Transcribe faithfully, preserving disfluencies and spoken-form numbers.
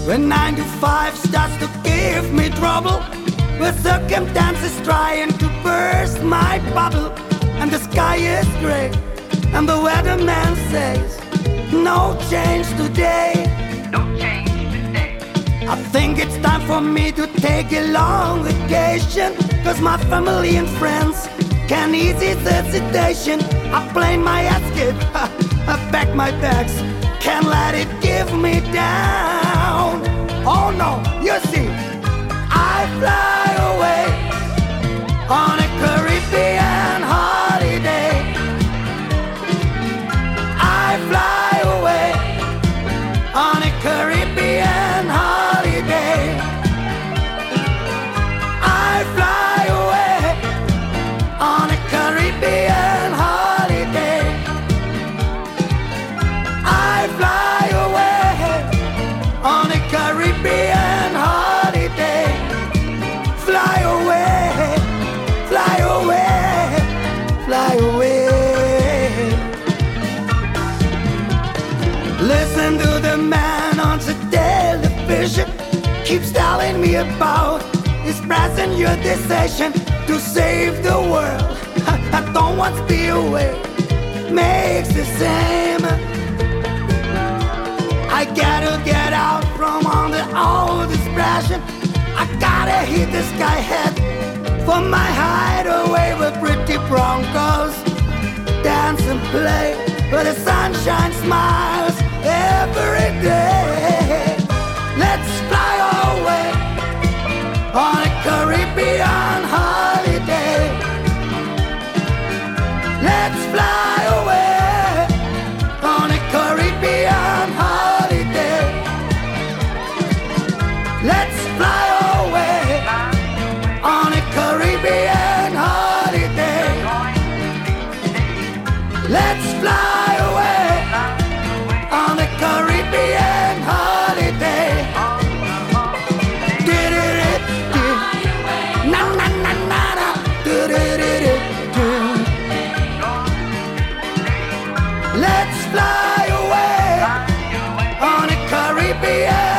When nine to five starts to give me trouble, where circumstances trying to burst my bubble, and the sky is gray, and the weatherman says, no change today. No change today. I think it's time for me to take a long vacation, cause my family and friends can ease the situation. I plan my escape, I pack my bags, can't let it give me down. Oh no, you see, I fly away on a Caribbean holiday. I fly away on a Caribbean holiday. I fly away on a Caribbean holiday. I fly away on a Caribbean holiday. Fly away, fly away, fly away. Listen to the man on the television, keeps telling me about his present your decision to save the world. I don't want to be away, makes the same. I gotta get out from under all this pressure. I gotta hit the sky head for my hideaway with pretty broncos. Dance and play, but the sunshine smiles every day. Let's fly away on a Caribbean holiday. Let's fly away on a Caribbean holiday. Let's fly away on a Caribbean holiday. Let's fly away on a Caribbean holiday. Do-do-do-do. Na na na na na. Do-do-do-do-do. Let's fly away on a Caribbean